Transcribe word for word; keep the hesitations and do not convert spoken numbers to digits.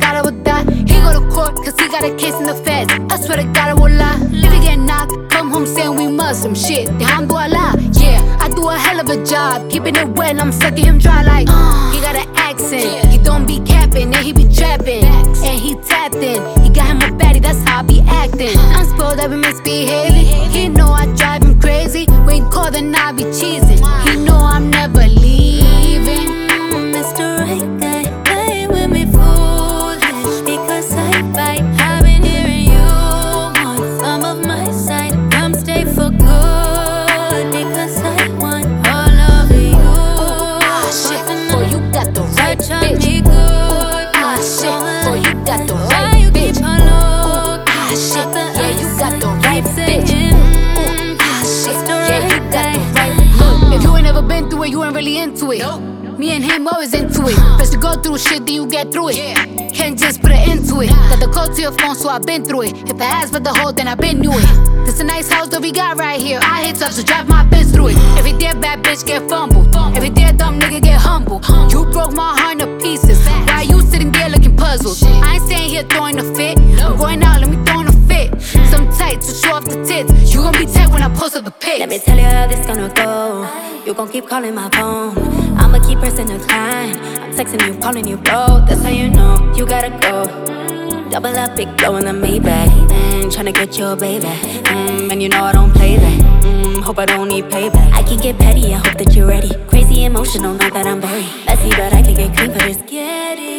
God I would die. He go to court, cause he got a case in the feds. I swear to God I will lie. If he get knocked, come home saying we Muslim. Shit, alhamdulillah. Yeah, I do a hell of a job, keeping it wet, I'm sucking him dry like uh, he got an accent, he don't be capping, and he be trapping, and he tapped in, he got him a baddie, that's how I be acting. I'm spoiled, I be misbehaving, he know I drive him crazy, when he call then I be cheesing, he know I'm never leaving. Mister Right Guy, play with me foolish, because I bite. I've been hearing you want some of my side, come stay for good, because I want all of you. Ah shit, boy you got the right bitch. Me good. Ah shit, boy you got the Why right you bitch. keep on looking? Ah shit, yeah you got the Keep right bitch. saying, Ah shit, Mister yeah you Right got the Guy. right look. If you ain't never been through it, you ain't really into it. Me and him always into it. Best to go through shit, then you get through it. Can't just put it into it. Got the code to your phone, so I've been through it. If I ask for the whole, then I been knew it. This a nice house that we got right here. I hit up, so drive my bitch through it. Every day bad bitch get fumbled. Every day dumb nigga get humble. You broke my heart to pieces. Why you sitting there looking puzzled? I ain't staying here throwing a fit. I'm going out, let me throw in a fit. Some tight to show off the tits. You gon' be tight when I post up the pics. Let me tell you how this gonna go. You gon' keep calling my phone, I'ma keep pressing decline. I'm texting you, calling you, bro. That's how you know you gotta go. Double up, big blow in the Maybach. Mm, tryna get your baby. Mm, and you know I don't play that. Mm, hope I don't need payback. I can get petty, I hope that you're ready. Crazy emotional, know that I'm very messy, but I can get clean for this. Get it.